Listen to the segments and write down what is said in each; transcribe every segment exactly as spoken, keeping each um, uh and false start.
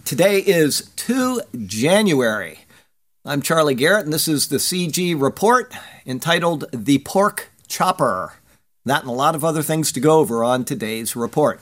Today is the second of January. I'm Charlie Garrett, and this is the C G Report entitled The Pork Chopper. That and a lot of other things to go over on today's report.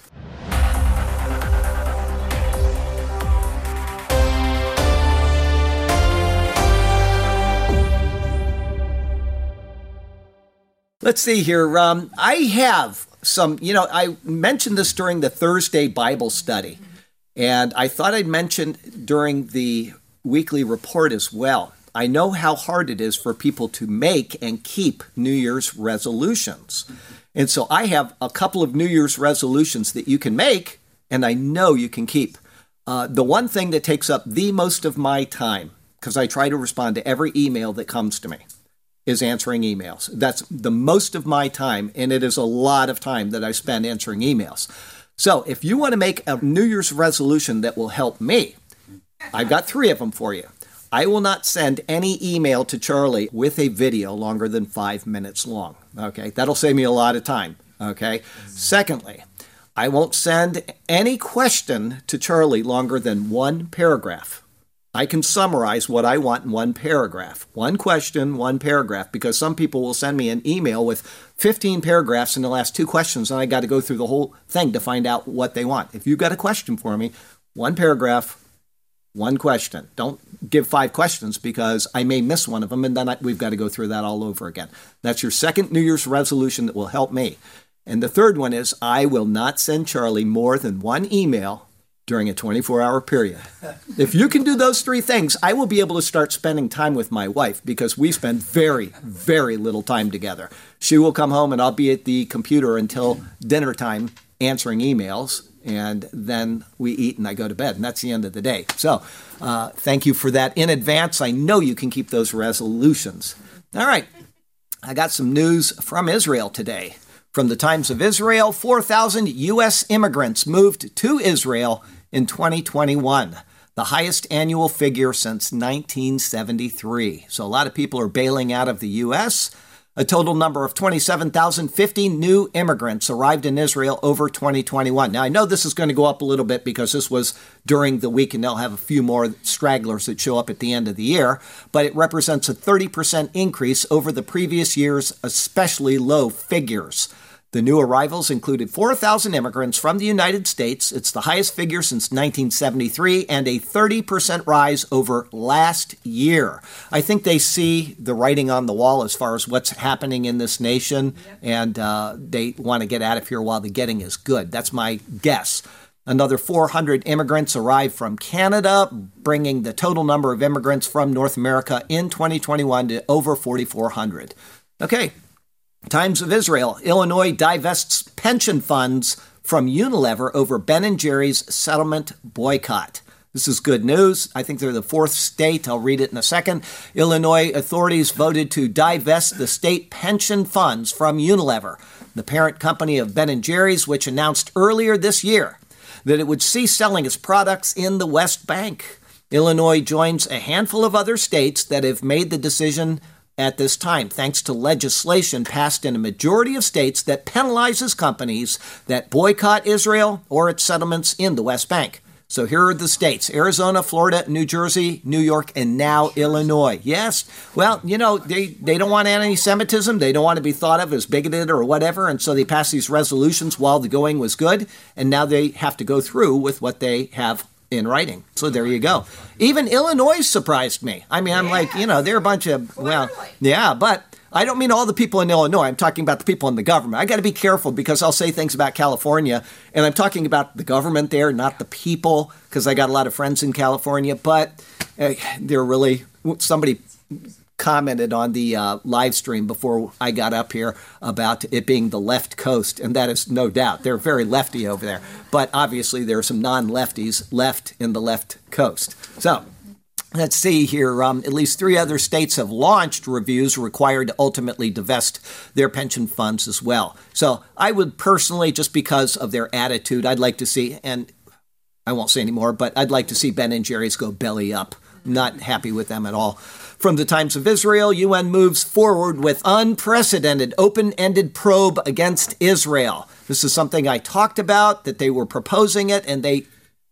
Let's see here. Um, I have some, you know, I mentioned this during the Thursday Bible study, and I thought I'd mention during the weekly report as well. I know how hard it is for people to make and keep New Year's resolutions. And so I have a couple of New Year's resolutions that you can make, and I know you can keep. Uh, the one thing that takes up the most of my time, because I try to respond to every email that comes to me, is answering emails. That's the most of my time, and it is a lot of time that I spend answering emails. So if you want to make a New Year's resolution that will help me, I've got three of them for you. I will not send any email to Charlie with a video longer than five minutes long. Okay, that'll save me a lot of time. Okay. Secondly, I won't send any question to Charlie longer than one paragraph. I can summarize what I want in one paragraph. One question, one paragraph, because some people will send me an email with fifteen paragraphs in the last two questions, and I got to go through the whole thing to find out what they want. If you've got a question for me, one paragraph, one question. Don't give five questions because I may miss one of them, and then I, we've got to go through that all over again. That's your second New Year's resolution that will help me. And the third one is I will not send Charlie more than one email during a twenty-four hour period. If you can do those three things, I will be able to start spending time with my wife because we spend very, very little time together. She will come home and I'll be at the computer until dinner time answering emails, and then we eat and I go to bed, and that's the end of the day. So uh, thank you for that in advance. I know you can keep those resolutions. All right, I got some news from Israel today. From the Times of Israel, four thousand U S immigrants moved to Israel in twenty twenty-one, the highest annual figure since nineteen seventy-three. So a lot of people are bailing out of the U S. A total number of twenty-seven thousand fifty new immigrants arrived in Israel over twenty twenty-one. Now, I know this is going to go up a little bit because this was during the week, and they'll have a few more stragglers that show up at the end of the year, but it represents a thirty percent increase over the previous year's especially low figures. The new arrivals included four thousand immigrants from the United States. It's the highest figure since nineteen seventy-three and a thirty percent rise over last year. I think they see the writing on the wall as far as what's happening in this nation, yep. and uh, they want to get out of here while the getting is good. That's my guess. Another four hundred immigrants arrived from Canada, bringing the total number of immigrants from North America in twenty twenty-one to over forty-four hundred. Okay. Times of Israel, Illinois divests pension funds from Unilever over Ben and Jerry's settlement boycott. This is good news. I think they're the fourth state. I'll read it in a second. Illinois authorities voted to divest the state pension funds from Unilever, the parent company of Ben and Jerry's, which announced earlier this year that it would cease selling its products in the West Bank. Illinois joins a handful of other states that have made the decision at this time, thanks to legislation passed in a majority of states that penalizes companies that boycott Israel or its settlements in the West Bank. So here are the states: Arizona, Florida, New Jersey, New York, and now Illinois. Yes, well, you know, they, they don't want anti-Semitism. They don't want to be thought of as bigoted or whatever, and so they passed these resolutions while the going was good, and now they have to go through with what they have in writing. So there you go. Even Illinois surprised me. I mean, I'm yeah. like, you know, they're a bunch of, well, yeah, but I don't mean all the people in Illinois. I'm talking about the people in the government. I got to be careful because I'll say things about California, and I'm talking about the government there, not the people, because I got a lot of friends in California, but uh, they're really, somebody commented on the uh, live stream before I got up here about it being the left coast, and that is no doubt. They're very lefty over there. But obviously there are some non-lefties left in the left coast. So let's see here. Um, at least three other states have launched reviews required to ultimately divest their pension funds as well. So I would personally, just because of their attitude, I'd like to see, and I won't say anymore, but I'd like to see Ben and Jerry's go belly up. Not happy with them at all. From the Times of Israel, U N moves forward with unprecedented open-ended probe against Israel. This is something I talked about, that they were proposing it, and they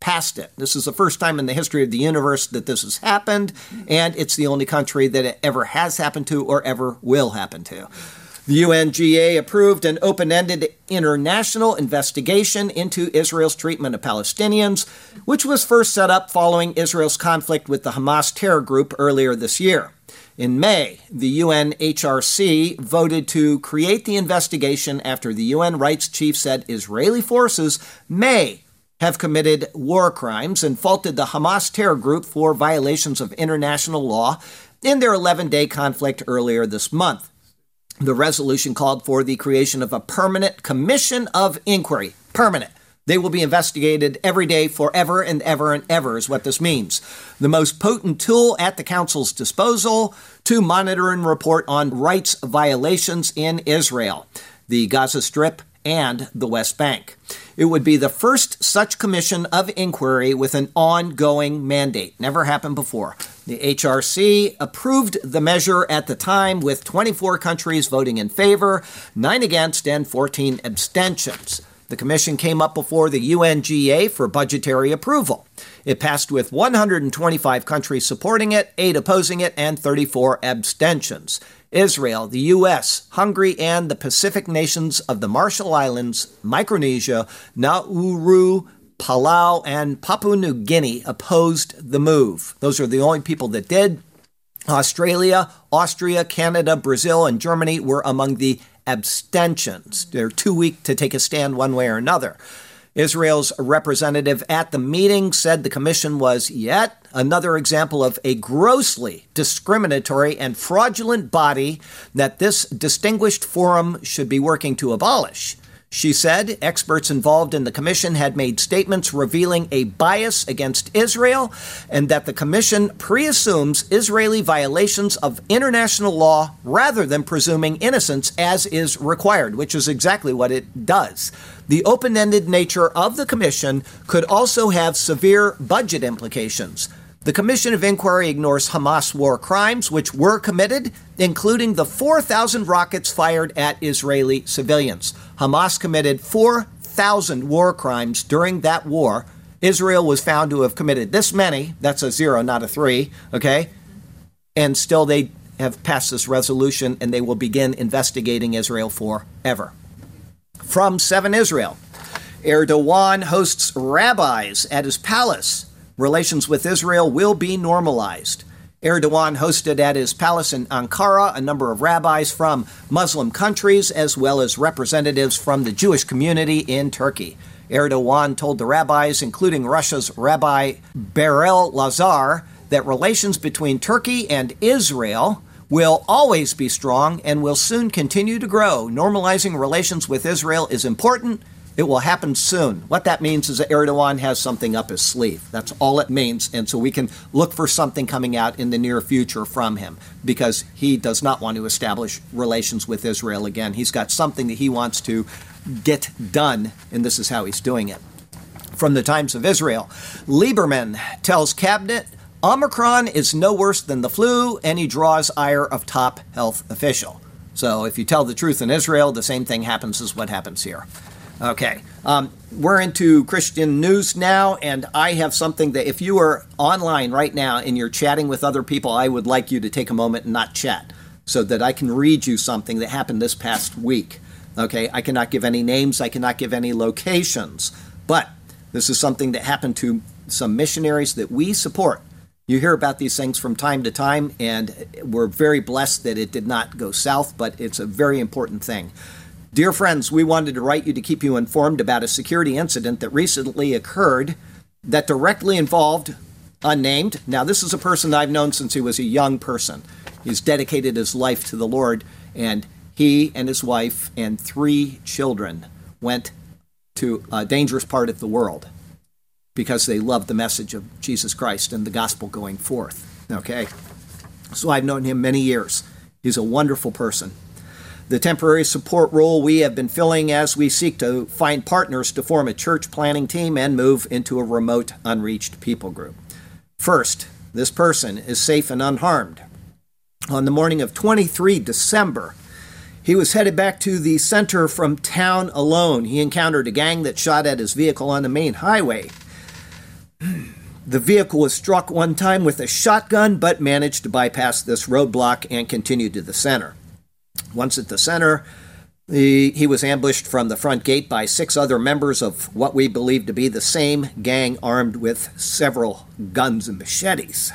passed it. This is the first time in the history of the universe that this has happened, and it's the only country that it ever has happened to or ever will happen to. The U N G A approved an open-ended international investigation into Israel's treatment of Palestinians, which was first set up following Israel's conflict with the Hamas terror group earlier this year. In May, the U N H R C voted to create the investigation after the U N rights chief said Israeli forces may have committed war crimes and faulted the Hamas terror group for violations of international law in their eleven-day conflict earlier this month. The resolution called for the creation of a permanent commission of inquiry. Permanent. They will be investigated every day forever and ever and ever is what this means. The most potent tool at the council's disposal to monitor and report on rights violations in Israel, the Gaza Strip, and the West Bank. It would be the first such commission of inquiry with an ongoing mandate. Never happened before. The H R C approved the measure at the time with twenty-four countries voting in favor, nine against, and fourteen abstentions. The commission came up before the U N G A for budgetary approval. It passed with one hundred twenty-five countries supporting it, eight opposing it, and thirty-four abstentions. Israel, the U S, Hungary, and the Pacific nations of the Marshall Islands, Micronesia, Nauru, Palau, and Papua New Guinea opposed the move. Those are the only people that did. Australia, Austria, Canada, Brazil, and Germany were among the abstentions. They're too weak to take a stand one way or another. Israel's representative at the meeting said the commission was yet another example of a grossly discriminatory and fraudulent body that this distinguished forum should be working to abolish. She said experts involved in the commission had made statements revealing a bias against Israel and that the commission preassumes Israeli violations of international law rather than presuming innocence as is required, which is exactly what it does. The open-ended nature of the commission could also have severe budget implications. The Commission of Inquiry ignores Hamas war crimes, which were committed, including the four thousand rockets fired at Israeli civilians. Hamas committed four thousand war crimes during that war. Israel was found to have committed this many. That's a zero, not a three, okay? And still they have passed this resolution, and they will begin investigating Israel forever. From seven Israel, Erdogan hosts rabbis at his palace. Relations with Israel will be normalized. Erdogan hosted at his palace in Ankara a number of rabbis from Muslim countries as well as representatives from the Jewish community in Turkey. Erdogan told the rabbis, including Russia's Rabbi Beryl Lazar, that relations between Turkey and Israel will always be strong and will soon continue to grow. Normalizing relations with Israel is important. It will happen soon. What that means is that Erdogan has something up his sleeve. That's all it means. And so we can look for something coming out in the near future from him because he does not want to establish relations with Israel again. He's got something that he wants to get done, and this is how he's doing it. From the Times of Israel, Lieberman tells cabinet Omicron is no worse than the flu, and he draws ire of top health official. So if you tell the truth in Israel, the same thing happens as what happens here. Okay, um, we're into Christian news now, and I have something that if you are online right now and you're chatting with other people, I would like you to take a moment and not chat so that I can read you something that happened this past week. Okay, I cannot give any names, I cannot give any locations, but this is something that happened to some missionaries that we support. You hear about these things from time to time, and we're very blessed that it did not go south, but it's a very important thing. Dear friends, we wanted to write you to keep you informed about a security incident that recently occurred that directly involved unnamed. Now, this is a person I've known since he was a young person. He's dedicated his life to the Lord, and he and his wife and three children went to a dangerous part of the world because they loved the message of Jesus Christ and the gospel going forth. Okay? So I've known him many years. He's a wonderful person. The temporary support role we have been filling as we seek to find partners to form a church planning team and move into a remote, unreached people group. First, this person is safe and unharmed. On the morning of the twenty-third of December, he was headed back to the center from town alone. He encountered a gang that shot at his vehicle on the main highway. The vehicle was struck one time with a shotgun, but managed to bypass this roadblock and continue to the center. Once at the center, he, he was ambushed from the front gate by six other members of what we believe to be the same gang, armed with several guns and machetes.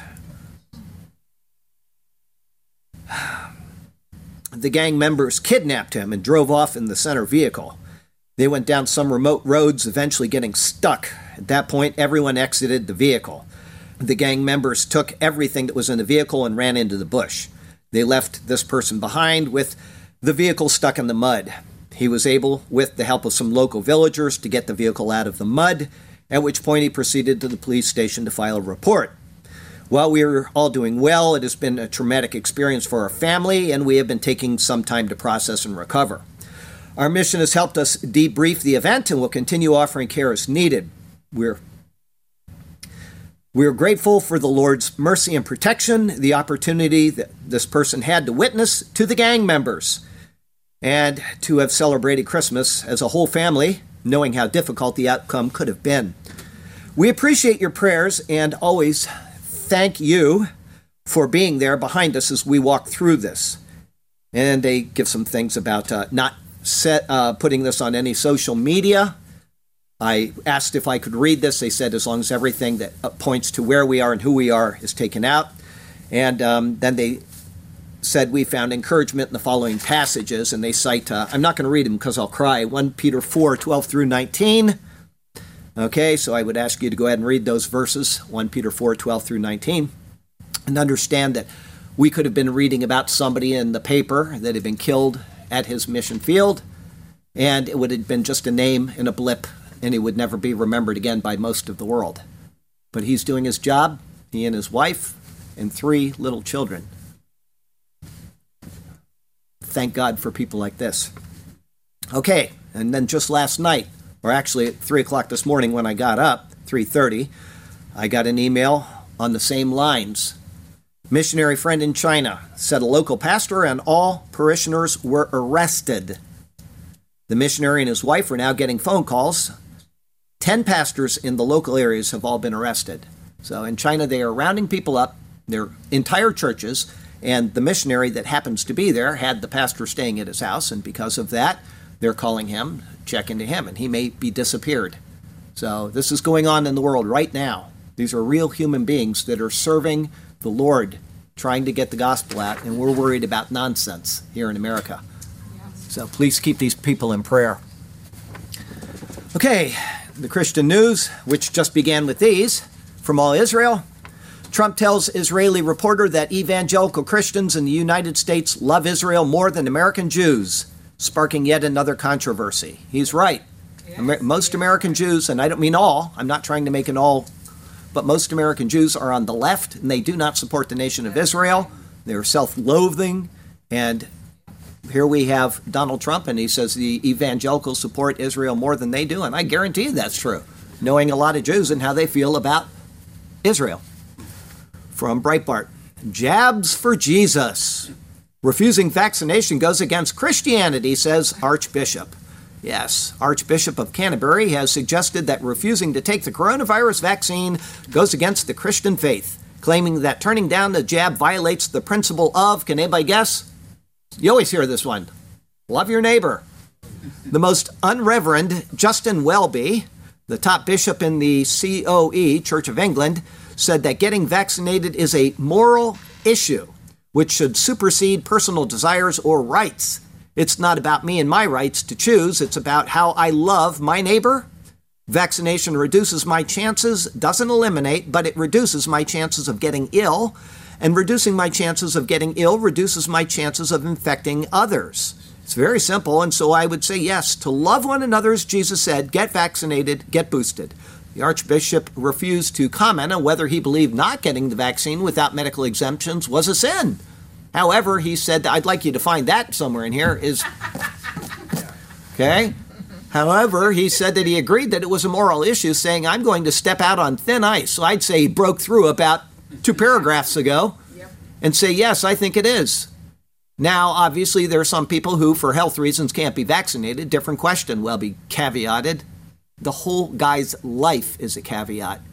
The gang members kidnapped him and drove off in the center vehicle. They went down some remote roads, eventually getting stuck. At that point, everyone exited the vehicle. The gang members took everything that was in the vehicle and ran into the bush. They left this person behind with the vehicle stuck in the mud. He was able, with the help of some local villagers, to get the vehicle out of the mud, at which point he proceeded to the police station to file a report. While we are all doing well, it has been a traumatic experience for our family, and we have been taking some time to process and recover. Our mission has helped us debrief the event and will continue offering care as needed. We're, we're grateful for the Lord's mercy and protection, the opportunity that this person had to witness to the gang members, and to have celebrated Christmas as a whole family, knowing how difficult the outcome could have been. We appreciate your prayers and always thank you for being there behind us as we walk through this. And they give some things about uh, not set, uh, putting this on any social media. I asked if I could read this. They said as long as everything that points to where we are and who we are is taken out. And um, then they said we found encouragement in the following passages, and they cite, uh, I'm not going to read them because I'll cry, First Peter four, twelve through nineteen. Okay, so I would ask you to go ahead and read those verses, First Peter four, twelve through nineteen, and understand that we could have been reading about somebody in the paper that had been killed at his mission field, and it would have been just a name in a blip, and he would never be remembered again by most of the world. But he's doing his job, he and his wife, and three little children. Thank God for people like this. Okay, and then just last night, or actually at three o'clock this morning when I got up, three thirty, I got an email on the same lines. Missionary friend in China said a local pastor and all parishioners were arrested. The missionary and his wife are now getting phone calls. Ten pastors in the local areas have all been arrested. So in China, they are rounding people up, their entire churches, and the missionary that happens to be there had the pastor staying at his house, and because of that, they're calling him, check into him, and he may be disappeared. So this is going on in the world right now. These are real human beings that are serving the Lord, trying to get the gospel out, and we're worried about nonsense here in America. So please keep these people in prayer. Okay, the Christian news, which just began with these, from all Israel. Trump tells Israeli reporter that evangelical Christians in the United States love Israel more than American Jews, sparking yet another controversy. He's right. Amer- most American Jews, and I don't mean all, I'm not trying to make an all, but most American Jews are on the left, and they do not support the nation of Israel. They're self-loathing, and here we have Donald Trump, and he says the evangelicals support Israel more than they do, and I guarantee you that's true, knowing a lot of Jews and how they feel about Israel. From Breitbart, jabs for Jesus. Refusing vaccination goes against Christianity, says Archbishop. Yes, Archbishop of Canterbury has suggested that refusing to take the coronavirus vaccine goes against the Christian faith, claiming that turning down the jab violates the principle of, can anybody guess? You always hear this one. Love your neighbor. The most unreverend Justin Welby, the top bishop in the C O E, Church of England, said that getting vaccinated is a moral issue which should supersede personal desires or rights. It's not about me and my rights to choose. It's about how I love my neighbor. Vaccination reduces my chances, doesn't eliminate, but it reduces my chances of getting ill. And reducing my chances of getting ill reduces my chances of infecting others. It's very simple. And so I would say yes, to love one another, as Jesus said, get vaccinated, get boosted. The Archbishop refused to comment on whether he believed not getting the vaccine without medical exemptions was a sin. However, he said, I'd like you to find that somewhere in here, is... Okay? However, he said that he agreed that it was a moral issue, saying, I'm going to step out on thin ice. So I'd say he broke through about two paragraphs ago and say, yes, I think it is. Now, obviously, there are some people who, for health reasons, can't be vaccinated. Different question, well be caveated. The whole guy's life is a caveat.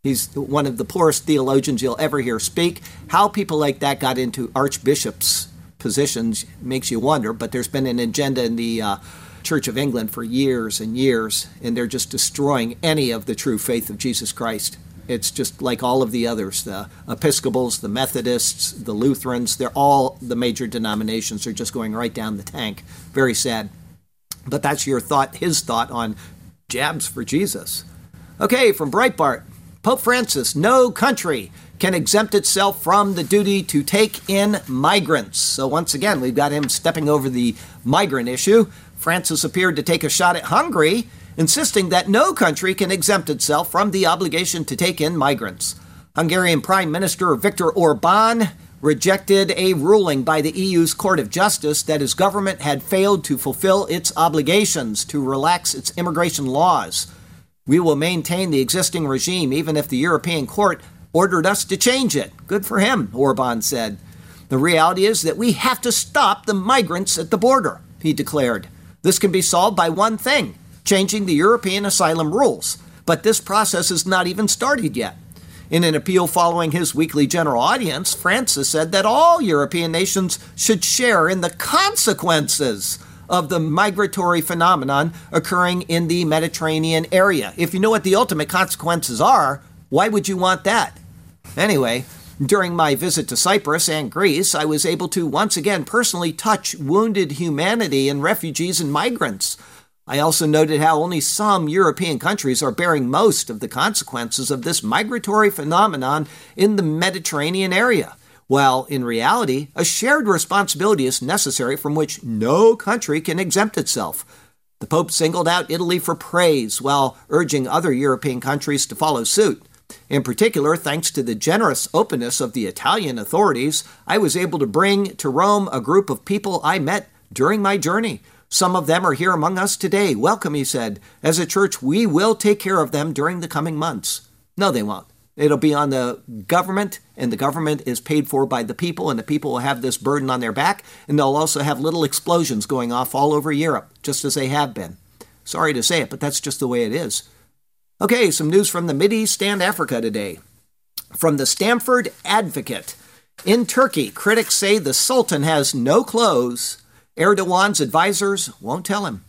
He's one of the poorest theologians you'll ever hear speak. How people like that got into archbishops' positions makes you wonder, but there's been an agenda in the uh, Church of England for years and years, and they're just destroying any of the true faith of Jesus Christ. It's just like all of the others, the Episcopals, the Methodists, the Lutherans, they're all the major denominations are just going right down the tank. Very sad. But that's your thought, his thought on jabs for Jesus. Okay, from Breitbart. Pope Francis, no country can exempt itself from the duty to take in migrants. So once again, we've got him stepping over the migrant issue. Francis appeared to take a shot at Hungary, insisting that no country can exempt itself from the obligation to take in migrants. Hungarian Prime Minister Viktor Orban rejected a ruling by the E U's Court of Justice that his government had failed to fulfill its obligations to relax its immigration laws. We will maintain the existing regime even if the European Court ordered us to change it. Good for him, Orban said. The reality is that we have to stop the migrants at the border, he declared. This can be solved by one thing, changing the European asylum rules. But this process has not even started yet. In an appeal following his weekly general audience, Francis said that all European nations should share in the consequences of the migratory phenomenon occurring in the Mediterranean area. If you know what the ultimate consequences are, why would you want that? Anyway, during my visit to Cyprus and Greece, I was able to once again personally touch wounded humanity and refugees and migrants. I also noted how only some European countries are bearing most of the consequences of this migratory phenomenon in the Mediterranean area. While in reality, a shared responsibility is necessary from which no country can exempt itself. The Pope singled out Italy for praise while urging other European countries to follow suit. In particular, thanks to the generous openness of the Italian authorities, I was able to bring to Rome a group of people I met during my journey. Some of them are here among us today. Welcome, he said. As a church, we will take care of them during the coming months. No, they won't. It'll be on the government, and the government is paid for by the people, and the people will have this burden on their back, and they'll also have little explosions going off all over Europe, just as they have been. Sorry to say it, but that's just the way it is. Okay, some news from the Mideast and Africa today. From the Stamford Advocate. In Turkey, critics say the Sultan has no clothes. Erdogan's advisors won't tell him.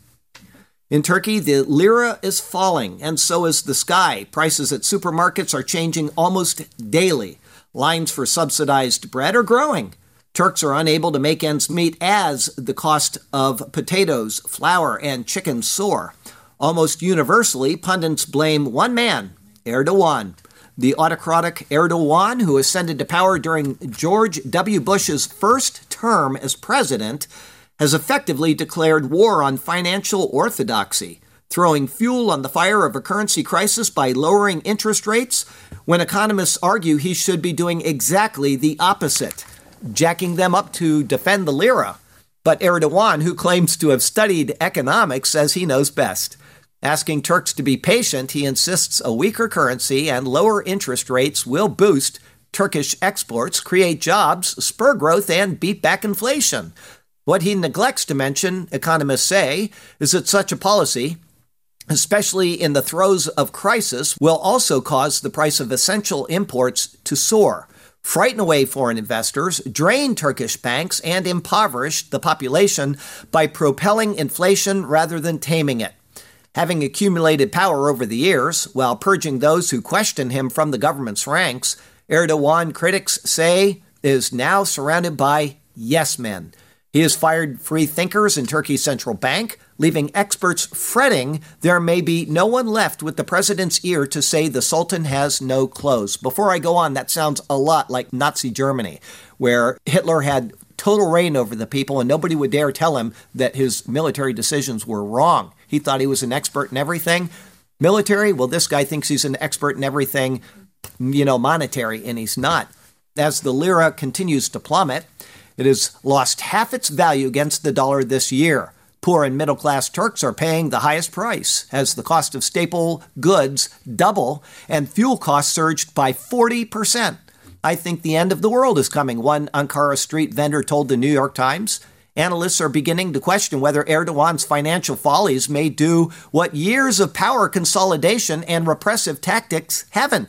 In Turkey, the lira is falling, and so is the sky. Prices at supermarkets are changing almost daily. Lines for subsidized bread are growing. Turks are unable to make ends meet as the cost of potatoes, flour, and chicken soar. Almost universally, pundits blame one man, Erdogan. The autocratic Erdogan, who ascended to power during George W. Bush's first term as president, has effectively declared war on financial orthodoxy, throwing fuel on the fire of a currency crisis by lowering interest rates when economists argue he should be doing exactly the opposite, jacking them up to defend the lira. But Erdogan, who claims to have studied economics, says he knows best. Asking Turks to be patient, he insists a weaker currency and lower interest rates will boost Turkish exports, create jobs, spur growth, and beat back inflation. What he neglects to mention, economists say, is that such a policy, especially in the throes of crisis, will also cause the price of essential imports to soar, frighten away foreign investors, drain Turkish banks, and impoverish the population by propelling inflation rather than taming it. Having accumulated power over the years, while purging those who question him from the government's ranks, Erdogan, critics say, is now surrounded by yes men. He has fired free thinkers in Turkey's central bank, leaving experts fretting there may be no one left with the president's ear to say the Sultan has no clothes. Before I go on, that sounds a lot like Nazi Germany, where Hitler had total reign over the people and nobody would dare tell him that his military decisions were wrong. He thought he was an expert in everything. Military, well, this guy thinks he's an expert in everything, you know, monetary, and he's not. As the lira continues to plummet, it has lost half its value against the dollar this year. Poor and middle-class Turks are paying the highest price as the cost of staple goods double and fuel costs surged by forty percent. I think the end of the world is coming, one Ankara street vendor told the New York Times. Analysts are beginning to question whether Erdogan's financial follies may do what years of power consolidation and repressive tactics haven't.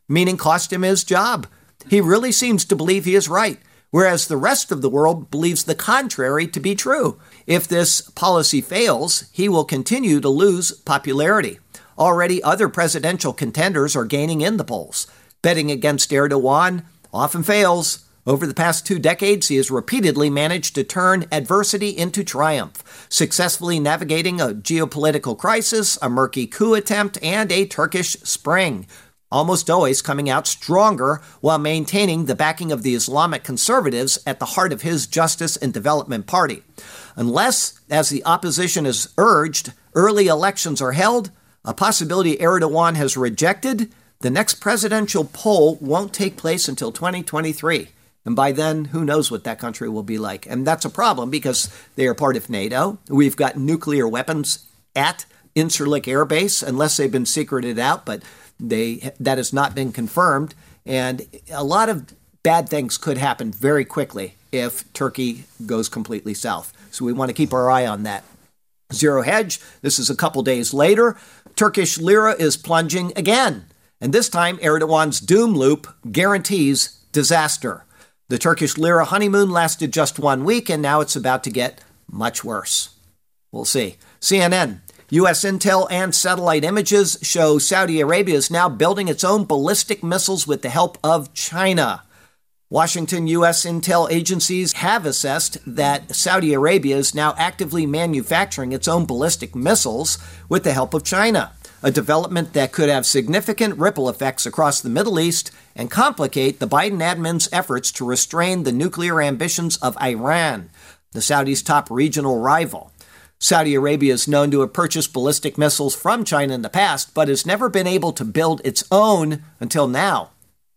meaning cost him his job. He really seems to believe he is right, whereas the rest of the world believes the contrary to be true. If this policy fails, he will continue to lose popularity. Already other presidential contenders are gaining in the polls. Betting against Erdogan often fails. Over the past two decades, he has repeatedly managed to turn adversity into triumph, successfully navigating a geopolitical crisis, a murky coup attempt, and a Turkish Spring, almost always coming out stronger while maintaining the backing of the Islamic conservatives at the heart of his Justice and Development Party. Unless, as the opposition has urged, early elections are held, a possibility Erdogan has rejected, the next presidential poll won't take place until twenty twenty-three. And by then, who knows what that country will be like. And that's a problem because they are part of NATO. We've got nuclear weapons at Incirlik Air Base, unless they've been secreted out, but they that has not been confirmed. And a lot of bad things could happen very quickly if Turkey goes completely south. So we want to keep our eye on that. Zero hedge. This is a couple days later. Turkish lira is plunging again. And this time, Erdogan's doom loop guarantees disaster. The Turkish lira honeymoon lasted just one week, and now it's about to get much worse. We'll see. C N N. U S intel and satellite images show Saudi Arabia is now building its own ballistic missiles with the help of China. Washington U S intel agencies have assessed that Saudi Arabia is now actively manufacturing its own ballistic missiles with the help of China, a development that could have significant ripple effects across the Middle East and complicate the Biden admin's efforts to restrain the nuclear ambitions of Iran, the Saudis' top regional rival. Saudi Arabia is known to have purchased ballistic missiles from China in the past, but has never been able to build its own until now.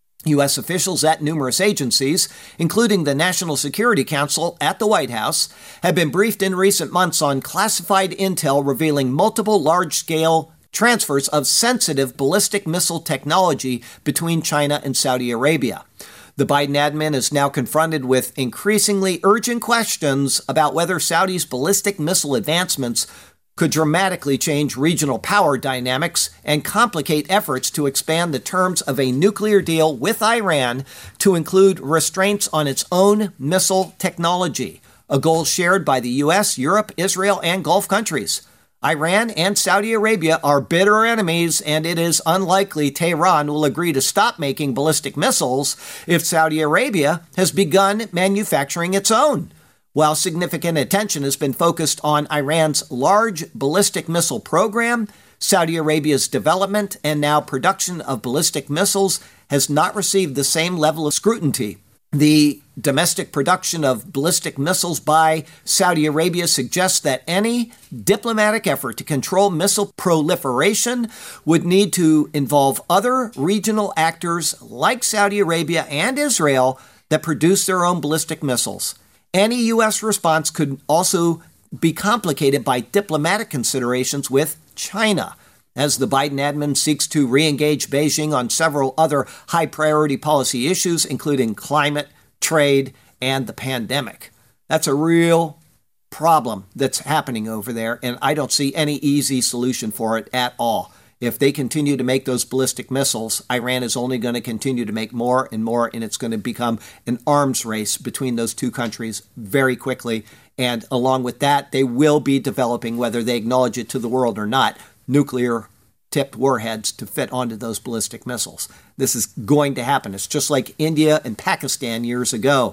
U S officials at numerous agencies, including the National Security Council at the White House, have been briefed in recent months on classified intel revealing multiple large-scale transfers of sensitive ballistic missile technology between China and Saudi Arabia. The Biden admin is now confronted with increasingly urgent questions about whether Saudi's ballistic missile advancements could dramatically change regional power dynamics and complicate efforts to expand the terms of a nuclear deal with Iran to include restraints on its own missile technology, a goal shared by the U S, Europe, Israel, and Gulf countries. Iran and Saudi Arabia are bitter enemies, and it is unlikely Tehran will agree to stop making ballistic missiles if Saudi Arabia has begun manufacturing its own. While significant attention has been focused on Iran's large ballistic missile program, Saudi Arabia's development and now production of ballistic missiles has not received the same level of scrutiny. The domestic production of ballistic missiles by Saudi Arabia suggests that any diplomatic effort to control missile proliferation would need to involve other regional actors like Saudi Arabia and Israel that produce their own ballistic missiles. Any U S response could also be complicated by diplomatic considerations with China, as the Biden admin seeks to re-engage Beijing on several other high-priority policy issues, including climate, trade, and the pandemic. That's a real problem that's happening over there, and I don't see any easy solution for it at all. If they continue to make those ballistic missiles, Iran is only going to continue to make more and more, and it's going to become an arms race between those two countries very quickly. And along with that, they will be developing, whether they acknowledge it to the world or not, nuclear-tipped warheads to fit onto those ballistic missiles. This is going to happen. It's just like India and Pakistan years ago.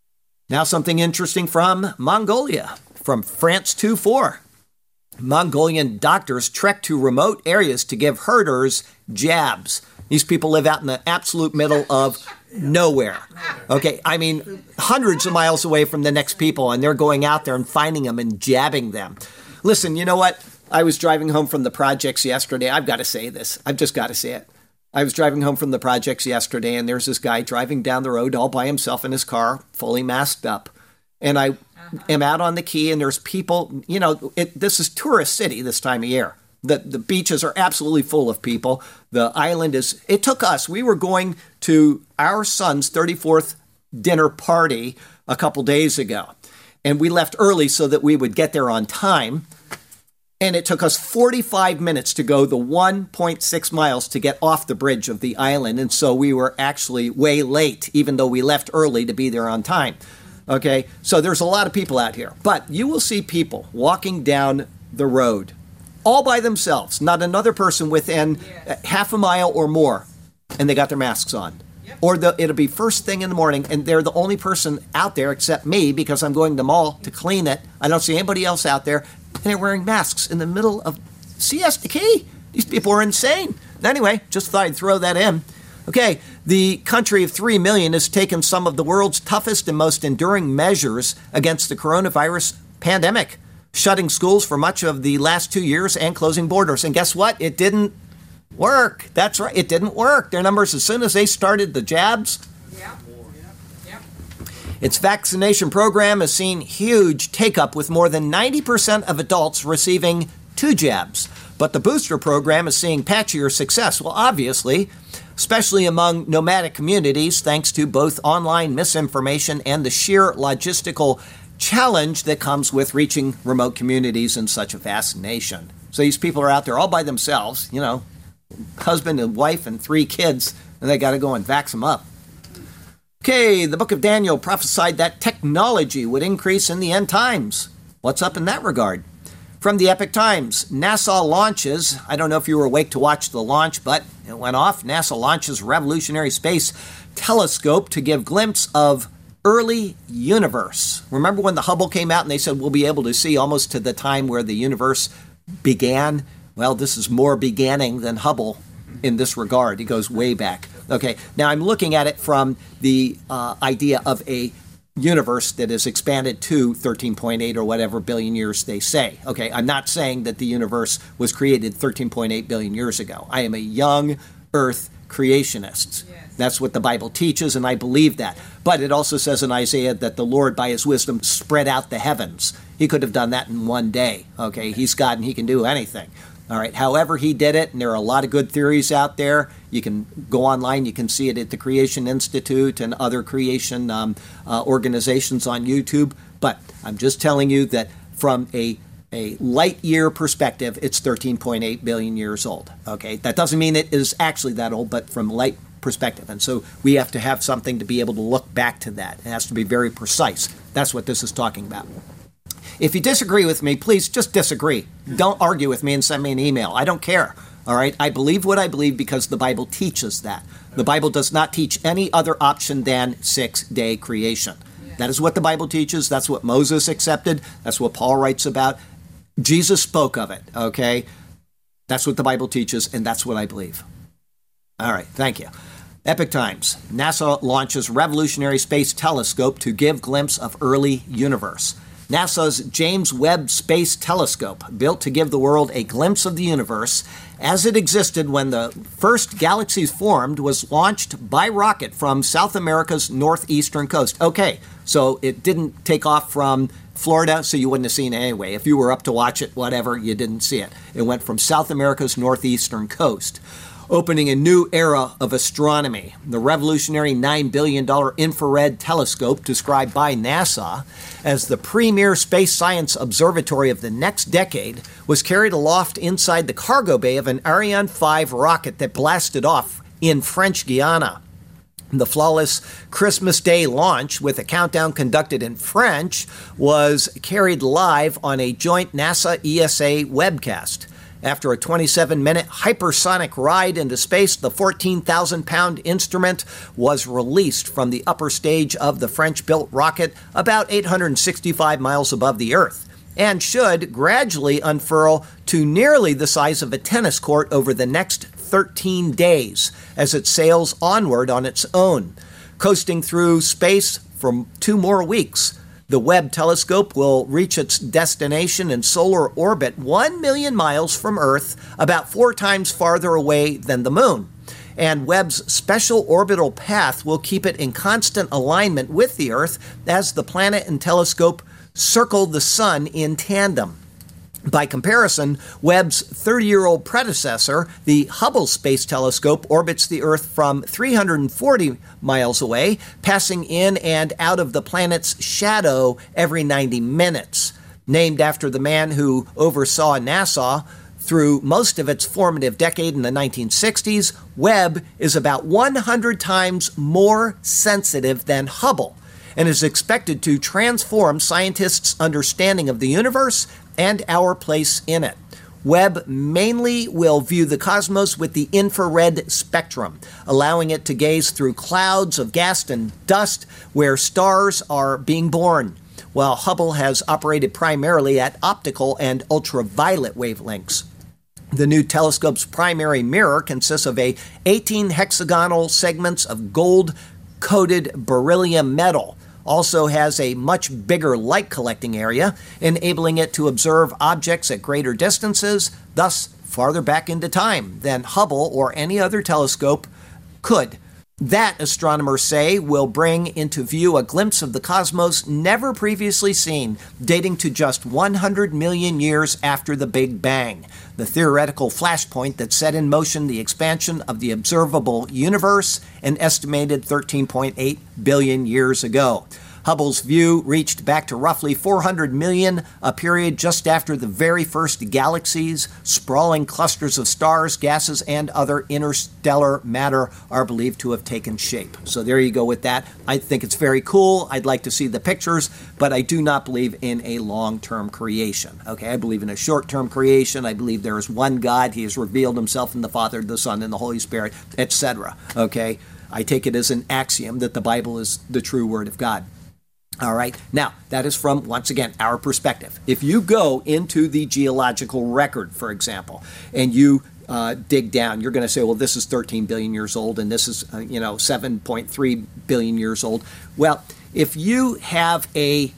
Now something interesting from Mongolia, from France two four. Mongolian doctors trek to remote areas to give herders jabs. These people live out in the absolute middle of nowhere. Okay, I mean, hundreds of miles away from the next people, and they're going out there and finding them and jabbing them. Listen, you know what? I was driving home from the projects yesterday. I've got to say this. I've just got to say it. I was driving home from the projects yesterday, and there's this guy driving down the road all by himself in his car, fully masked up. And I uh-huh. am out on the quay, and there's people, you know, it, this is tourist city this time of year. The, the beaches are absolutely full of people. The island is, it took us, we were going to our son's thirty-fourth dinner party a couple days ago. And we left early so that we would get there on time. And it took us forty-five minutes to go the one point six miles to get off the bridge of the island. And so we were actually way late, even though we left early to be there on time. Okay, so there's a lot of people out here. But you will see people walking down the road all by themselves, not another person within yes. half a mile or more, and they got their masks on. Yep. Or the, it'll be first thing in the morning, and they're the only person out there except me because I'm going to the mall to clean it. I don't see anybody else out there, and they're wearing masks in the middle of Siesta Key. These people are insane. Anyway, just thought I'd throw that in. Okay, the country of three million has taken some of the world's toughest and most enduring measures against the coronavirus pandemic, shutting schools for much of the last two years and closing borders. And guess what? It didn't work. That's right. It didn't work. Their numbers, as soon as they started the jabs, yeah. Yeah. Its vaccination program has seen huge take-up with more than ninety percent of adults receiving two jabs. But the booster program is seeing patchier success. Well, obviously, especially among nomadic communities, thanks to both online misinformation and the sheer logistical challenge that comes with reaching remote communities in such a vast nation. So these people are out there all by themselves, you know, husband and wife and three kids, and they got to go and vax them up. Okay, the book of Daniel prophesied that technology would increase in the end times. What's up in that regard? From the Epic Times, NASA launches, I don't know if you were awake to watch the launch, but it went off. NASA launches Revolutionary Space Telescope to give glimpse of early universe. Remember when the Hubble came out and they said we'll be able to see almost to the time where the universe began? Well, this is more beginning than Hubble in this regard. It goes way back. Okay, now I'm looking at it from the uh, idea of a universe that is expanded to thirteen point eight or whatever billion years they say. Okay, I'm not saying that the universe was created thirteen point eight billion years ago. I am a young Earth creationist. Yes. That's what the Bible teaches, and I believe that. But it also says in Isaiah that the Lord, by his wisdom, spread out the heavens. He could have done that in one day. Okay, he's God and he can do anything. All right, however he did it, and there are a lot of good theories out there. You can go online, you can see it at the Creation Institute and other creation um, uh, organizations on YouTube. But I'm just telling you that from a a light year perspective, it's thirteen point eight billion years old. Okay, that doesn't mean it is actually that old, but from light perspective. And so we have to have something to be able to look back to that. It has to be very precise. That's what this is talking about. If you disagree with me, please just disagree. Don't argue with me and send me an email. I don't care. All right? I believe what I believe because the Bible teaches that. The Bible does not teach any other option than six-day creation. That is what the Bible teaches. That's what Moses accepted. That's what Paul writes about. Jesus spoke of it, okay? That's what the Bible teaches, and that's what I believe. All right, thank you. Epic Times. NASA launches Revolutionary Space Telescope to give glimpse of early universe. NASA's James Webb Space Telescope, built to give the world a glimpse of the universe as it existed when the first galaxies formed, was launched by rocket from South America's northeastern coast. Okay, so it didn't take off from Florida, so you wouldn't have seen it anyway. If you were up to watch it, whatever, you didn't see it. It went from South America's northeastern coast, opening a new era of astronomy. The revolutionary nine billion dollars infrared telescope, described by NASA as the premier space science observatory of the next decade, was carried aloft inside the cargo bay of an Ariane five rocket that blasted off in French Guiana. The flawless Christmas Day launch, with a countdown conducted in French, was carried live on a joint NASA-E S A webcast. After a twenty-seven minute hypersonic ride into space, the fourteen thousand pound instrument was released from the upper stage of the French-built rocket about eight hundred sixty-five miles above the Earth, and should gradually unfurl to nearly the size of a tennis court over the next thirteen days as it sails onward on its own, coasting through space for two more weeks. The Webb telescope will reach its destination in solar orbit one million miles from Earth, about four times farther away than the Moon. And Webb's special orbital path will keep it in constant alignment with the Earth as the planet and telescope circle the Sun in tandem. By comparison, Webb's thirty-year-old predecessor, the Hubble Space Telescope, orbits the Earth from three hundred forty miles away, passing in and out of the planet's shadow every ninety minutes. Named after the man who oversaw NASA through most of its formative decade in the nineteen sixties, Webb is about one hundred times more sensitive than Hubble and is expected to transform scientists' understanding of the universe and our place in it. Webb mainly will view the cosmos with the infrared spectrum, allowing it to gaze through clouds of gas and dust where stars are being born, while Hubble has operated primarily at optical and ultraviolet wavelengths. The new telescope's primary mirror consists of a eighteen hexagonal segments of gold-coated beryllium metal. Also has a much bigger light collecting area, enabling it to observe objects at greater distances, thus farther back into time than Hubble or any other telescope could. That, astronomers say, will bring into view a glimpse of the cosmos never previously seen, dating to just one hundred million years after the Big Bang, the theoretical flashpoint that set in motion the expansion of the observable universe an estimated thirteen point eight billion years ago. Hubble's view reached back to roughly four hundred million, a period just after the very first galaxies. Sprawling clusters of stars, gases, and other interstellar matter are believed to have taken shape. So there you go with that. I think it's very cool. I'd like to see the pictures, but I do not believe in a long-term creation. Okay, I believe in a short-term creation. I believe there is one God. He has revealed himself in the Father, the Son, and the Holy Spirit, et cetera. Okay, I take it as an axiom that the Bible is the true Word of God. All right. Now, that is from, once again, our perspective. If you go into the geological record, for example, and you uh, dig down, you're going to say, well, this is thirteen billion years old, and this is, uh, you know, seven point three billion years old. Well, if you have a,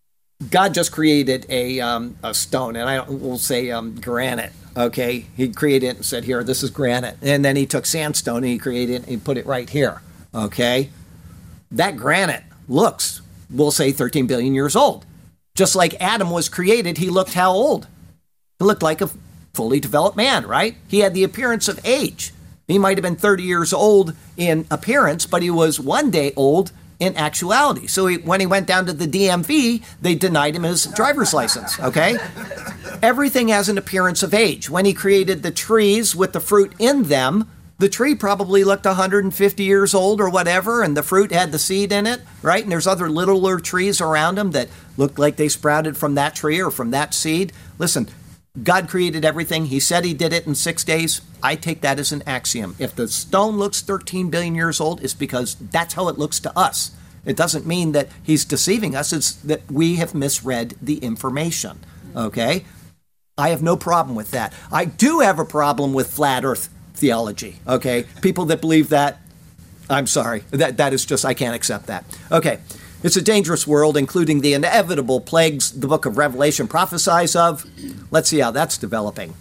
God just created a, um, a stone, and I will say um, granite. Okay. He created it and said, here, this is granite. And then he took sandstone and he created it and he put it right here. Okay. That granite looks, we'll say, thirteen billion years old. Just like Adam was created, he looked how old? He looked like a fully developed man, right? He had the appearance of age. He might have been thirty years old in appearance, but he was one day old in actuality. So he, when he went down to the D M V, they denied him his driver's license, okay? Everything has an appearance of age. When he created the trees with the fruit in them, the tree probably looked one hundred fifty years old or whatever, and the fruit had the seed in it, right? And there's other littler trees around them that look like they sprouted from that tree or from that seed. Listen, God created everything. He said he did it in six days. I take that as an axiom. If the stone looks thirteen billion years old, it's because that's how it looks to us. It doesn't mean that he's deceiving us. It's that we have misread the information, okay? I have no problem with that. I do have a problem with flat earth theology, okay? People that believe that, I'm sorry. That That is just, I can't accept that. Okay, it's a dangerous world, including the inevitable plagues the book of Revelation prophesies of. Let's see how that's developing.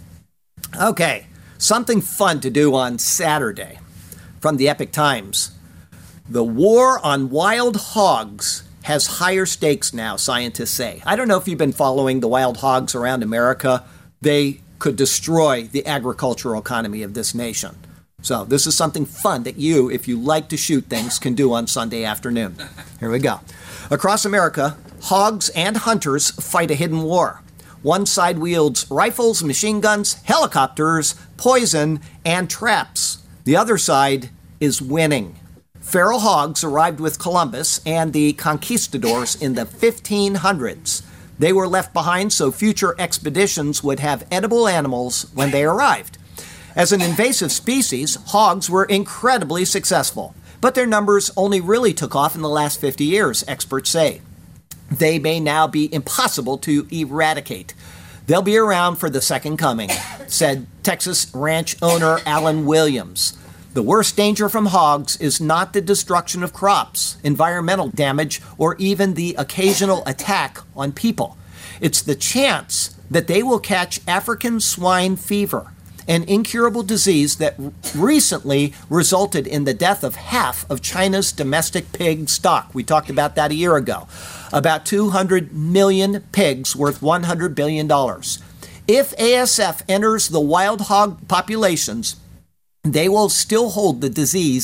Okay, something fun to do on Saturday from the Epic Times. The war on wild hogs has higher stakes now, scientists say. I don't know if you've been following the wild hogs around America. They could destroy the agricultural economy of this nation. So this is something fun that you, if you like to shoot things, can do on Sunday afternoon. Here we go. Across America, hogs and hunters fight a hidden war. One side wields rifles, machine guns, helicopters, poison, and traps. The other side is winning. Feral hogs arrived with Columbus and the conquistadors in the fifteen hundreds. They were left behind so future expeditions would have edible animals when they arrived. As an invasive species, hogs were incredibly successful, but their numbers only really took off in the last fifty years, experts say. They may now be impossible to eradicate. They'll be around for the second coming, said Texas ranch owner Alan Williams. The worst danger from hogs is not the destruction of crops, environmental damage, or even the occasional attack on people. It's the chance that they will catch African swine fever, an incurable disease that recently resulted in the death of half of China's domestic pig stock. We talked about that a year ago. About two hundred million pigs worth one hundred billion dollars. If A S F enters the wild hog populations, they will still hold the disease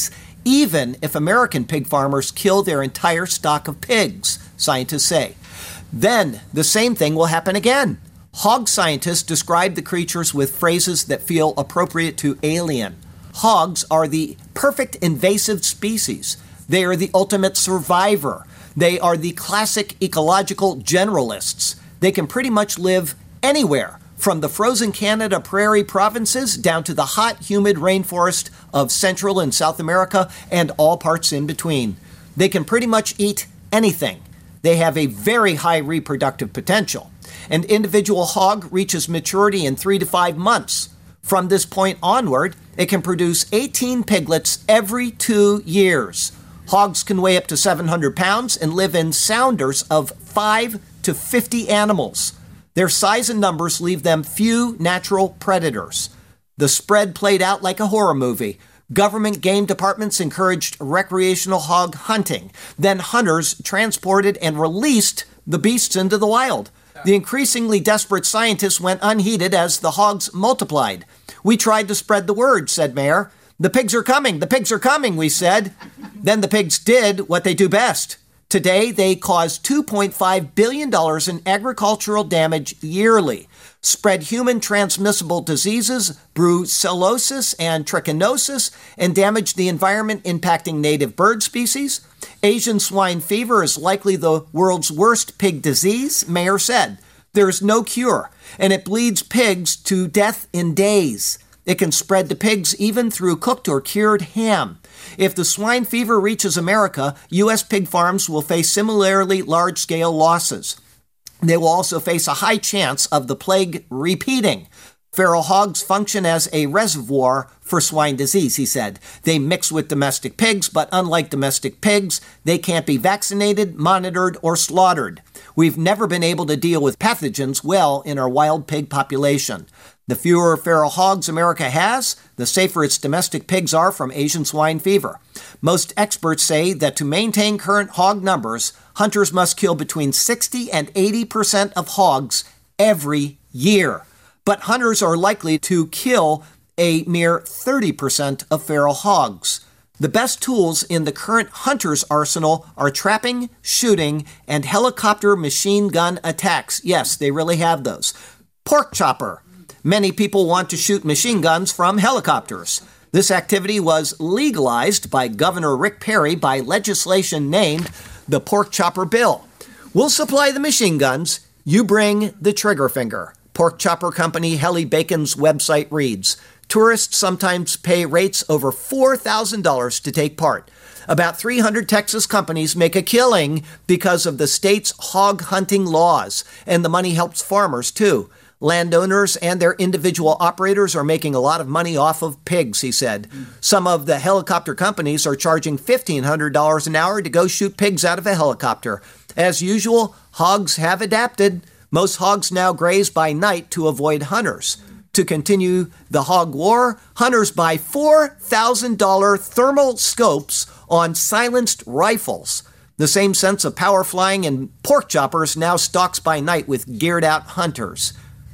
even if American pig farmers kill their entire stock of pigs, scientists say. Then the same thing will happen again. Hog scientists describe the creatures with phrases that feel appropriate to alien. Hogs are the perfect invasive species. They are the ultimate survivor. They are the classic ecological generalists. They can pretty much live anywhere, from the frozen Canada prairie provinces down to the hot, humid rainforest of Central and South America and all parts in between. They can pretty much eat anything. They have a very high reproductive potential. An individual hog reaches maturity in three to five months. From this point onward, it can produce eighteen piglets every two years. Hogs can weigh up to seven hundred pounds and live in sounders of five to fifty animals. Their size and numbers leave them few natural predators. The spread played out like a horror movie. Government game departments encouraged recreational hog hunting. Then hunters transported and released the beasts into the wild. The increasingly desperate scientists went unheeded as the hogs multiplied. "We tried to spread the word," said Mayer. "The pigs are coming, the pigs are coming," we said. Then the pigs did what they do best. Today, they cause two point five billion dollars in agricultural damage yearly, spread human transmissible diseases, brucellosis and trichinosis, and damage the environment, impacting native bird species. Asian swine fever is likely the world's worst pig disease, Mayer said. There is no cure, and it bleeds pigs to death in days. It can spread to pigs even through cooked or cured ham. If the swine fever reaches America, U S pig farms will face similarly large-scale losses. They will also face a high chance of the plague repeating. Feral hogs function as a reservoir for swine disease, he said. They mix with domestic pigs, but unlike domestic pigs, they can't be vaccinated, monitored, or slaughtered. We've never been able to deal with pathogens well in our wild pig population. The fewer feral hogs America has, the safer its domestic pigs are from Asian swine fever. Most experts say that to maintain current hog numbers, hunters must kill between sixty and eighty percent of hogs every year. But hunters are likely to kill a mere thirty percent of feral hogs. The best tools in the current hunter's arsenal are trapping, shooting, and helicopter machine gun attacks. Yes, they really have those. Pork chopper. Many people want to shoot machine guns from helicopters. This activity was legalized by Governor Rick Perry by legislation named the Pork Chopper Bill. We'll supply the machine guns. You bring the trigger finger. Pork chopper company Helly Bacon's website reads, tourists sometimes pay rates over four thousand dollars to take part. About three hundred Texas companies make a killing because of the state's hog hunting laws, and the money helps farmers too. Landowners and their individual operators are making a lot of money off of pigs, he said. Some of the helicopter companies are charging fifteen hundred dollars an hour to go shoot pigs out of a helicopter. As usual, hogs have adapted. Most hogs now graze by night to avoid hunters. To continue the hog war, hunters buy four thousand dollars thermal scopes on silenced rifles. The same sense of power flying and pork choppers now stalks by night with geared-out hunters.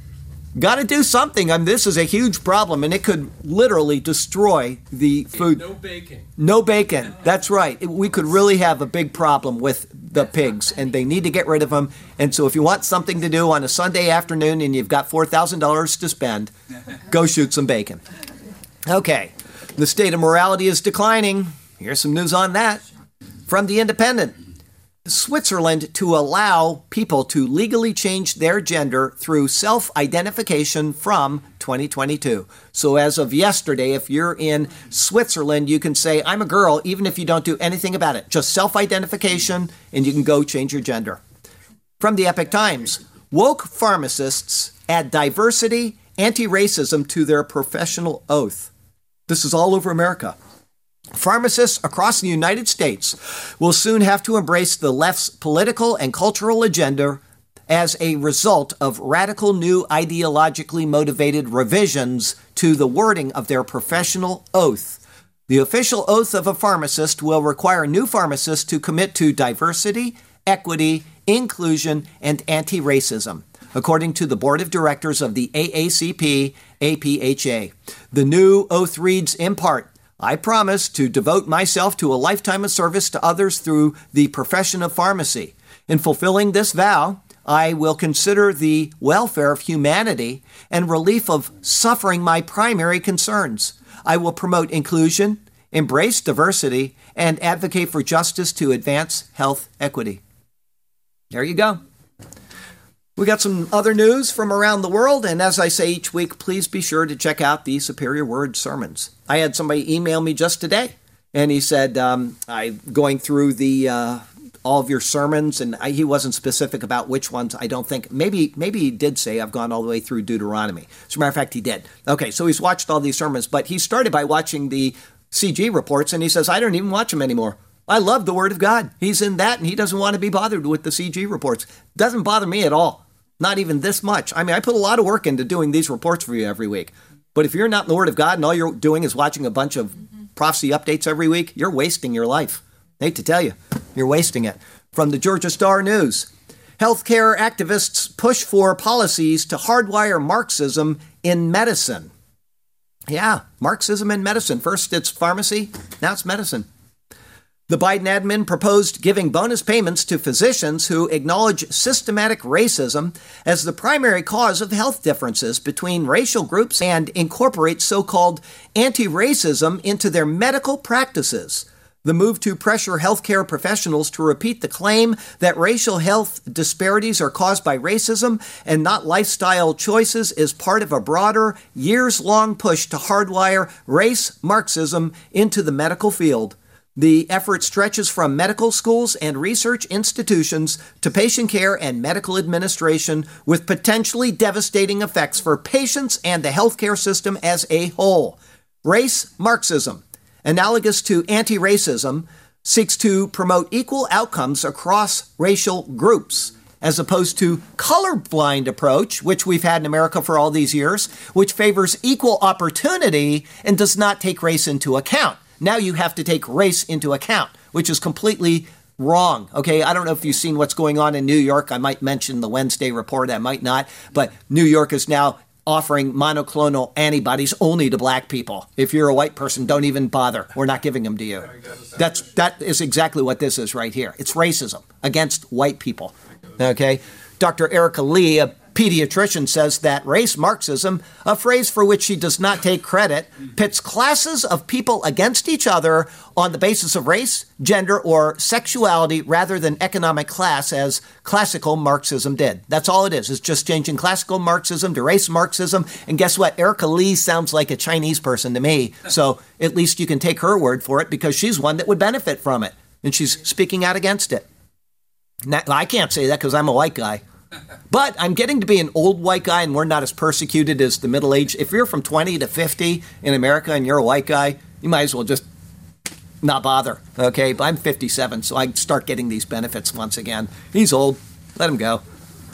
Got to do something. I mean, this is a huge problem, and it could literally destroy the food. No bacon. No bacon. That's right. We could really have a big problem with the pigs, and they need to get rid of them. And so if you want something to do on a Sunday afternoon and you've got four thousand dollars to spend, go shoot some bacon. Okay. The state of morality is declining. Here's some news on that. From The Independent. Switzerland to allow people to legally change their gender through self-identification from twenty twenty-two. So as of yesterday, if you're in Switzerland, you can say, I'm a girl, even if you don't do anything about it. Just self-identification, and you can go change your gender. From the Epoch Times, woke pharmacists add diversity, anti-racism to their professional oath. This is all over America. Pharmacists across the United States will soon have to embrace the left's political and cultural agenda as a result of radical new ideologically motivated revisions to the wording of their professional oath. The official oath of a pharmacist will require new pharmacists to commit to diversity, equity, inclusion, and anti-racism, according to the board of directors of the A A C P A P H A. The new oath reads in part, I promise to devote myself to a lifetime of service to others through the profession of pharmacy. In fulfilling this vow, I will consider the welfare of humanity and relief of suffering my primary concerns. I will promote inclusion, embrace diversity, and advocate for justice to advance health equity. There you go. We got some other news from around the world, and as I say each week, please be sure to check out the Superior Word sermons. I had somebody email me just today, and he said, um, I'm going through the uh, all of your sermons, and I, he wasn't specific about which ones. I don't think, maybe maybe he did say I've gone all the way through Deuteronomy. As a matter of fact, he did. Okay, so he's watched all these sermons, but he started by watching the C G reports, and he says, I don't even watch them anymore. I love the Word of God. He's in that, and he doesn't want to be bothered with the C G reports. Doesn't bother me at all. Not even this much. I mean, I put a lot of work into doing these reports for you every week. But if you're not in the Word of God and all you're doing is watching a bunch of prophecy updates every week, you're wasting your life. I hate to tell you, you're wasting it. From the Georgia Star News, healthcare activists push for policies to hardwire Marxism in medicine. Yeah, Marxism in medicine. First it's pharmacy, now it's medicine. The Biden admin proposed giving bonus payments to physicians who acknowledge systematic racism as the primary cause of health differences between racial groups and incorporate so-called anti-racism into their medical practices. The move to pressure healthcare professionals to repeat the claim that racial health disparities are caused by racism and not lifestyle choices is part of a broader, years-long push to hardwire race Marxism into the medical field. The effort stretches from medical schools and research institutions to patient care and medical administration, with potentially devastating effects for patients and the healthcare system as a whole. Race Marxism, analogous to anti-racism, seeks to promote equal outcomes across racial groups, as opposed to colorblind approach, which we've had in America for all these years, which favors equal opportunity and does not take race into account. Now you have to take race into account, which is completely wrong. Okay, I don't know if you've seen what's going on in New York. I might mention the Wednesday report, I might not, but New York is now offering monoclonal antibodies only to black people. If you're a white person, don't even bother. We're not giving them to you. That's that is exactly what this is right here. It's racism against white people. Okay, Doctor Erica Lee, a pediatrician, says that race Marxism, a phrase for which she does not take credit, pits classes of people against each other on the basis of race, gender, or sexuality rather than economic class, as classical Marxism did. That's all it is. It's just changing classical Marxism to race Marxism. And guess what? Erica Lee sounds like a Chinese person to me. So at least you can take her word for it, because she's one that would benefit from it. And she's speaking out against it. Now, I can't say that because I'm a white guy. But I'm getting to be an old white guy, and we're not as persecuted as the middle age. If you're from twenty to fifty in America and you're a white guy, you might as well just not bother. Okay, but I'm fifty-seven, so I start getting these benefits once again. He's old. Let him go.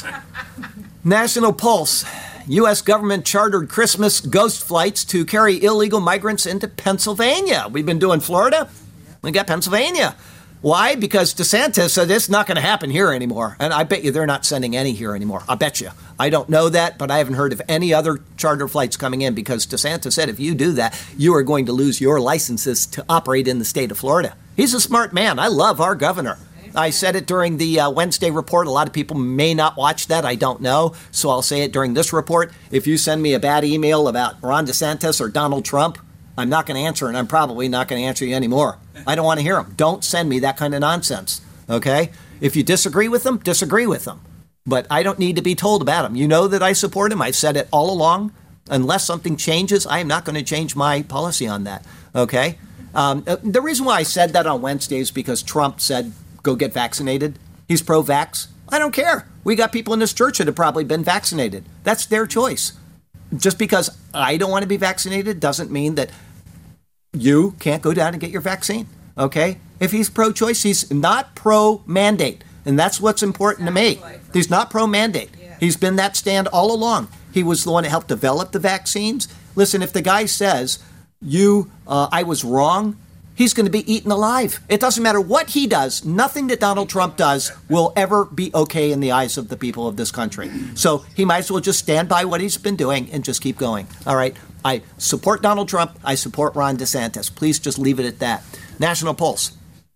National Pulse. U S government chartered Christmas ghost flights to carry illegal migrants into Pennsylvania. We've been doing Florida. We got Pennsylvania. Why? Because DeSantis said it's not going to happen here anymore. And I bet you they're not sending any here anymore. I bet you. I don't know that, but I haven't heard of any other charter flights coming in, because DeSantis said if you do that, you are going to lose your licenses to operate in the state of Florida. He's a smart man. I love our governor. I said it during the uh, Wednesday report. A lot of people may not watch that. I don't know. So I'll say it during this report. If you send me a bad email about Ron DeSantis or Donald Trump, I'm not going to answer, and I'm probably not going to answer you anymore. I don't want to hear them. Don't send me that kind of nonsense, okay? If you disagree with them, disagree with them. But I don't need to be told about them. You know that I support him. I've said it all along. Unless something changes, I am not going to change my policy on that, okay? Um, the reason why I said that on Wednesday is because Trump said, go get vaccinated. He's pro-vax. I don't care. We got people in this church that have probably been vaccinated. That's their choice. Just because I don't want to be vaccinated doesn't mean that you can't go down and get your vaccine, okay? If he's pro-choice, he's not pro-mandate, and that's what's important to me. He's not pro-mandate. He's been that stand all along. He was the one that helped develop the vaccines. Listen, if the guy says, you, uh, I was wrong, he's going to be eaten alive. It doesn't matter what he does. Nothing that Donald Trump does will ever be okay in the eyes of the people of this country. So he might as well just stand by what he's been doing and just keep going. All right. I support Donald Trump. I support Ron DeSantis. Please just leave it at that. National Pulse.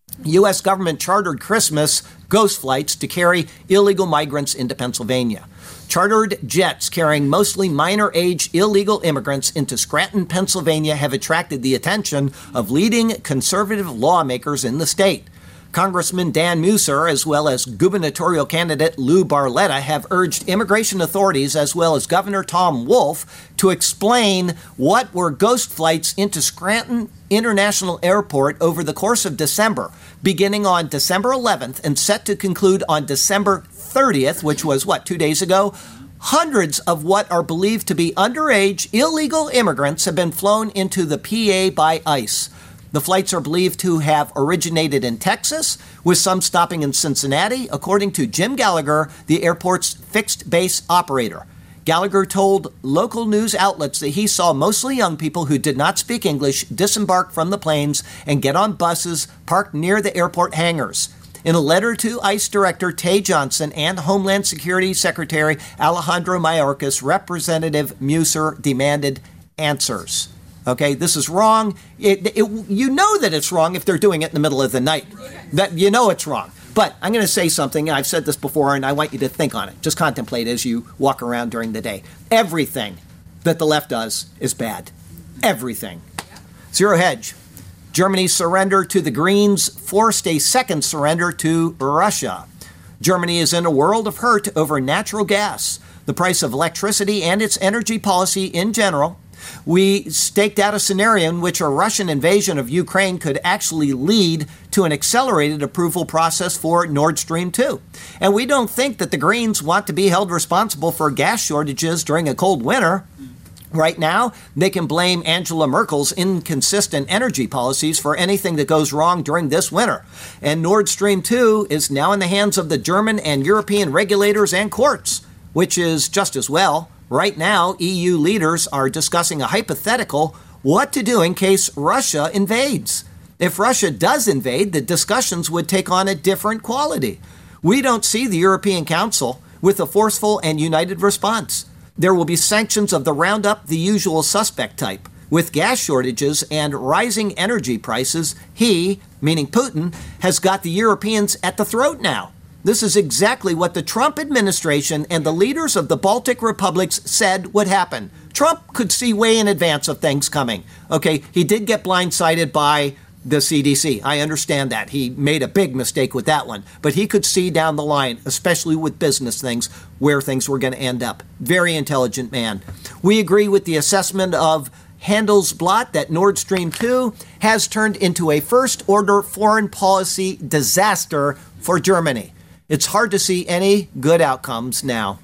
U S government chartered Christmas ghost flights to carry illegal migrants into Pennsylvania. Chartered jets carrying mostly minor-age illegal immigrants into Scranton, Pennsylvania have attracted the attention of leading conservative lawmakers in the state. Congressman Dan Musser, as well as gubernatorial candidate Lou Barletta, have urged immigration authorities, as well as Governor Tom Wolf, to explain what were ghost flights into Scranton International Airport over the course of December, beginning on December eleventh and set to conclude on December thirtieth, which was, what, two days ago? Hundreds of what are believed to be underage illegal immigrants have been flown into the P A by ICE. The flights are believed to have originated in Texas, with some stopping in Cincinnati, according to Jim Gallagher, the airport's fixed base operator. Gallagher told local news outlets that he saw mostly young people who did not speak English disembark from the planes and get on buses parked near the airport hangars. In a letter to ICE Director Tay Johnson and Homeland Security Secretary Alejandro Mayorkas, Representative Musser demanded answers. Okay, this is wrong. It, it, you know that it's wrong if they're doing it in the middle of the night. That you know it's wrong. But I'm going to say something. I've said this before, and I want you to think on it. Just contemplate as you walk around during the day. Everything that the left does is bad. Everything. Zero Hedge. Germany's surrender to the Greens forced a second surrender to Russia. Germany is in a world of hurt over natural gas, the price of electricity, and its energy policy in general. We staked out a scenario in which a Russian invasion of Ukraine could actually lead to an accelerated approval process for Nord Stream two. And we don't think that the Greens want to be held responsible for gas shortages during a cold winter. Right now, they can blame Angela Merkel's inconsistent energy policies for anything that goes wrong during this winter. And Nord Stream two is now in the hands of the German and European regulators and courts, which is just as well. Right now, E U leaders are discussing a hypothetical what to do in case Russia invades. If Russia does invade, the discussions would take on a different quality. We don't see the European Council with a forceful and united response. There will be sanctions of the roundup, the usual suspect type. With gas shortages and rising energy prices, he, meaning Putin, has got the Europeans at the throat now. This is exactly what the Trump administration and the leaders of the Baltic republics said would happen. Trump could see way in advance of things coming. Okay, he did get blindsided by the C D C. I understand that. He made a big mistake with that one. But he could see down the line, especially with business things, where things were going to end up. Very intelligent man. We agree with the assessment of Handelsblatt that Nord Stream two has turned into a first-order foreign policy disaster for Germany. It's hard to see any good outcomes now.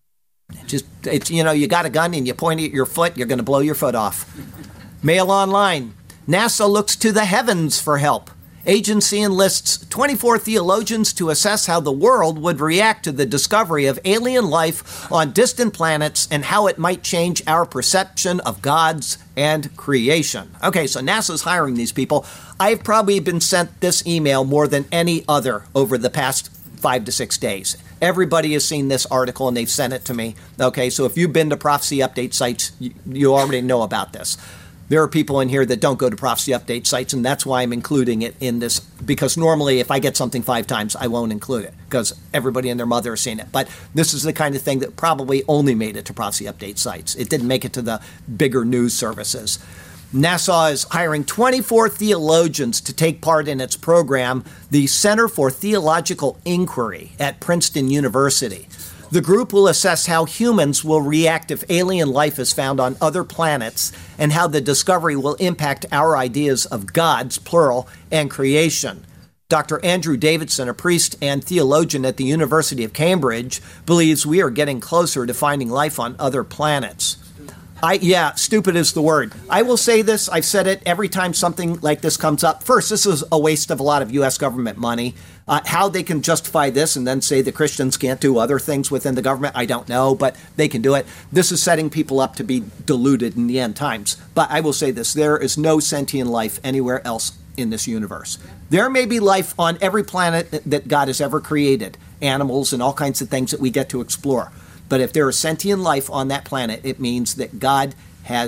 Just, it's, you know, you got a gun and you point it at your foot, you're going to blow your foot off. Mail Online. NASA looks to the heavens for help. Agency enlists twenty-four theologians to assess how the world would react to the discovery of alien life on distant planets and how it might change our perception of gods and creation. Okay, so NASA's hiring these people. I've probably been sent this email more than any other over the past five to six days. Everybody has seen this article and they've sent it to me. Okay, so if you've been to Prophecy Update sites, you, you already know about this. There are people in here that don't go to Prophecy Update sites, and that's why I'm including it in this, because normally if I get something five times, I won't include it, because everybody and their mother has seen it. But this is the kind of thing that probably only made it to Prophecy Update sites. It didn't make it to the bigger news services. NASA is hiring twenty-four theologians to take part in its program, the Center for Theological Inquiry at Princeton University. The group will assess how humans will react if alien life is found on other planets and how the discovery will impact our ideas of gods, plural, and creation. Doctor Andrew Davidson, a priest and theologian at the University of Cambridge, believes we are getting closer to finding life on other planets. I, yeah, stupid is the word. I will say this. I've said it every time something like this comes up. First, this is a waste of a lot of U S government money. Uh, how they can justify this and then say the Christians can't do other things within the government, I don't know, but they can do it. This is setting people up to be deluded in the end times. But I will say this. There is no sentient life anywhere else in this universe. There may be life on every planet that God has ever created, animals and all kinds of things that we get to explore. But if there is sentient life on that planet, it means that God has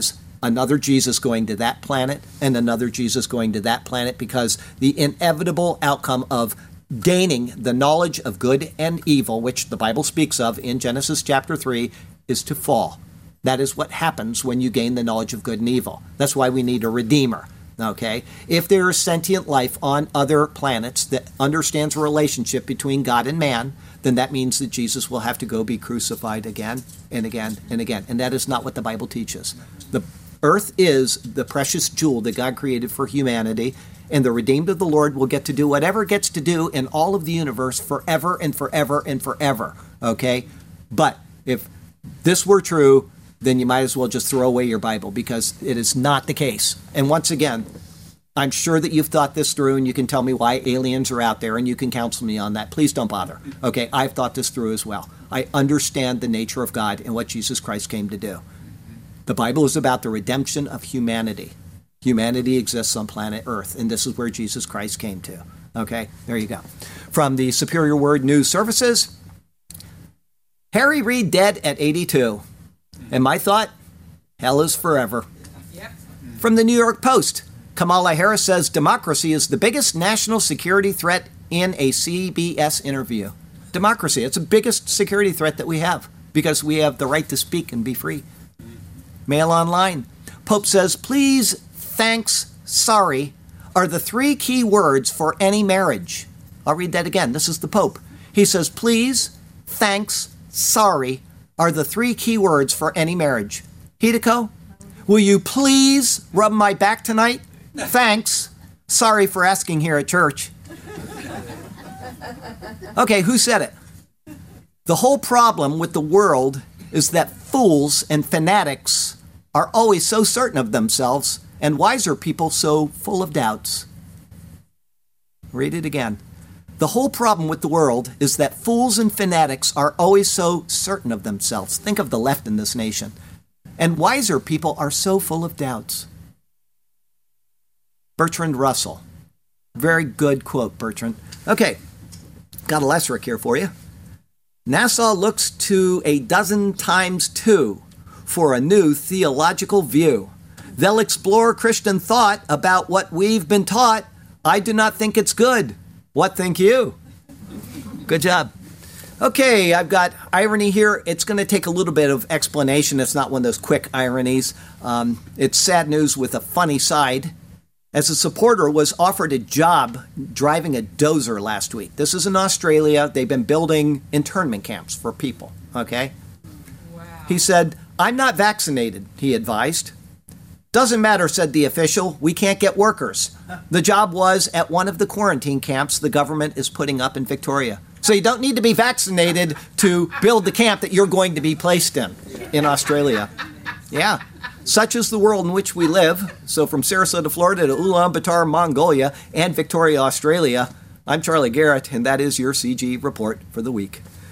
another Jesus going to that planet and another Jesus going to that planet, because the inevitable outcome of gaining the knowledge of good and evil, which the Bible speaks of in Genesis chapter three, is to fall. That is what happens when you gain the knowledge of good and evil. That's why we need a redeemer. Okay? If there is sentient life on other planets that understands a relationship between God and man, then that means that Jesus will have to go be crucified again and again and again. And that is not what the Bible teaches. The earth is the precious jewel that God created for humanity, and the redeemed of the Lord will get to do whatever it gets to do in all of the universe forever and forever and forever. Okay? But if this were true, then you might as well just throw away your Bible, because it is not the case. And once again, I'm sure that you've thought this through, and you can tell me why aliens are out there, and you can counsel me on that. Please don't bother. Okay, I've thought this through as well. I understand the nature of God and what Jesus Christ came to do. The Bible is about the redemption of humanity. Humanity exists on planet Earth, and this is where Jesus Christ came to. Okay, there you go. From the Superior Word News Services, Harry Reid dead at eighty-two. And my thought, hell is forever. Yep. From the New York Post, Kamala Harris says democracy is the biggest national security threat in a C B S interview. Democracy, it's the biggest security threat that we have, because we have the right to speak and be free. Mail Online, Pope says, please, thanks, sorry are the three key words for any marriage. I'll read that again. This is the Pope. He says, please, thanks, sorry are the three key words for any marriage. Hideko, will you please rub my back tonight? Thanks. Sorry for asking here at church. Okay, who said it? The whole problem with the world is that fools and fanatics are always so certain of themselves, and wiser people so full of doubts. Read it again. The whole problem with the world is that fools and fanatics are always so certain of themselves. Think of the left in this nation. And wiser people are so full of doubts. Bertrand Russell. Very good quote, Bertrand. Okay, got a lesric here for you. NASA looks to a dozen times two for a new theological view. They'll explore Christian thought about what we've been taught. I do not think it's good. What think you? Good job. Okay, I've got irony here. It's going to take a little bit of explanation. It's not one of those quick ironies. Um, it's sad news with a funny side. As a supporter was offered a job driving a dozer last week. This is in Australia. They've been building internment camps for people, okay? Wow. He said, I'm not vaccinated, he advised. Doesn't matter, said the official. We can't get workers. The job was at one of the quarantine camps the government is putting up in Victoria. So you don't need to be vaccinated to build the camp that you're going to be placed in, in Australia. Yeah. Such is the world in which we live. So from Sarasota, Florida to Ulaanbaatar, Mongolia, and Victoria, Australia, I'm Charlie Garrett, and that is your C G report for the week.